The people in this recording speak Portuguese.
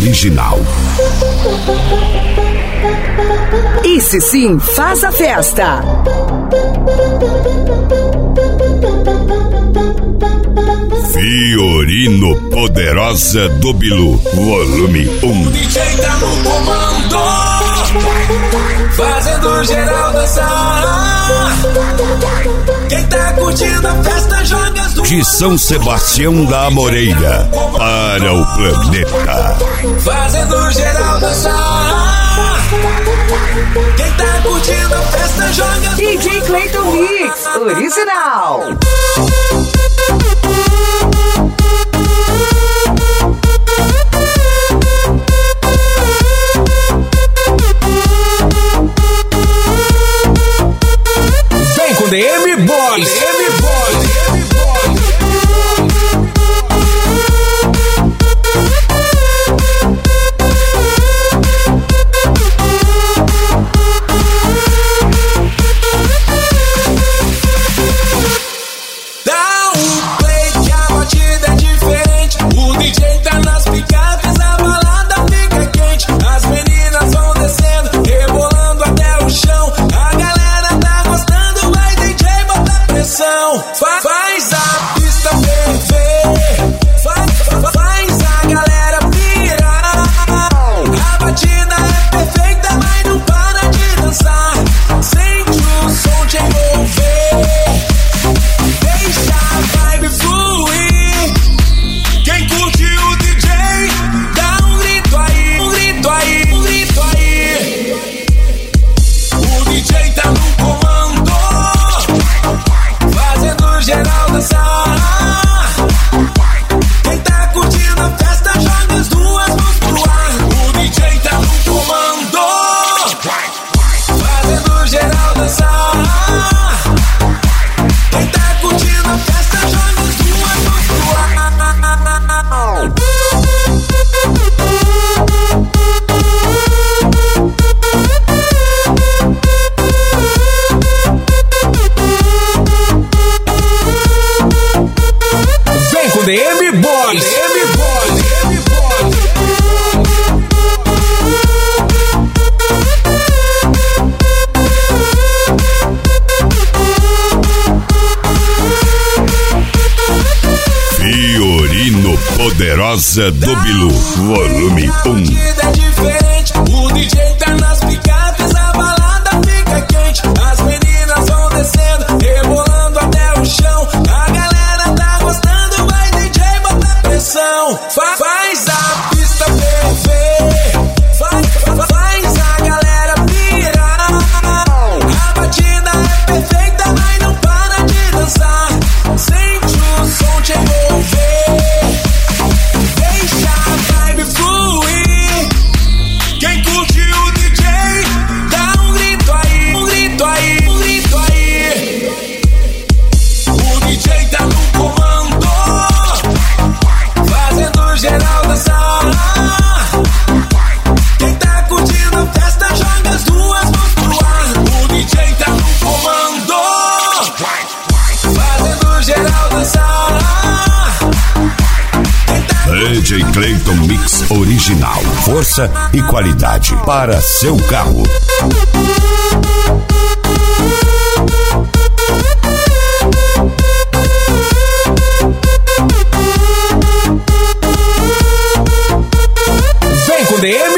original. Esse sim faz a festa. Fiorino Poderosa do Bilu, volume 1. O DJ tá no comando, fazendo geral dançar. Quem tá curtindo a festa joga as duas. De São Sebastião da Amoreira para o planeta. Fazendo geral dançar. Quem tá curtindo a festa joga as duas. DJ Clayton Mix, original. Vem com DM Boys. Dá um play que a batida é diferente. O DJ tá nas picapes, a balada fica quente. As meninas vão descendo, rebolando até o chão. A galera tá gostando, vai DJ bota pressão. Faz a pista ferver, faz a galera pirar. A batida é perfeita, mas não para de dançar. Sente o som te envolver, deixa a vibe fluir. Quem curte o DJ, dá um grito aí, um grito aí, um grito aí. O DJ tá no comando, fazendo geral dançar. Quem tá curtindo a festa joga as duas mãos pro ar. O DJ tá no comando, fazendo geral dançar. Quem tá curtindo a festa joga as duas mãos pro ar. Vem com DM Boys. Fiorino Poderosa do Bilu, volume 1. É diferente, o DJ tá nas picapes, a balada fica quente. As meninas vão descendo, rebolando até o chão. A galera tá gostando, vai DJ bota pressão. Faz a pista ferver, faz a galera pirar. A batida é perfeita, mas não para de dançar. Sente o som te envolver, deixa a vibe fluir. Quem curte o DJ, dá um grito aí, um grito aí, um grito aí. O DJ tá no comando, fazendo geral dançar. Quem tá curtindo a festa joga as duas mãos pro ar. O DJ tá no comando, fazendo geral dançar. DJ Clayton Mix original. Força e qualidade para seu carro. Vem com DM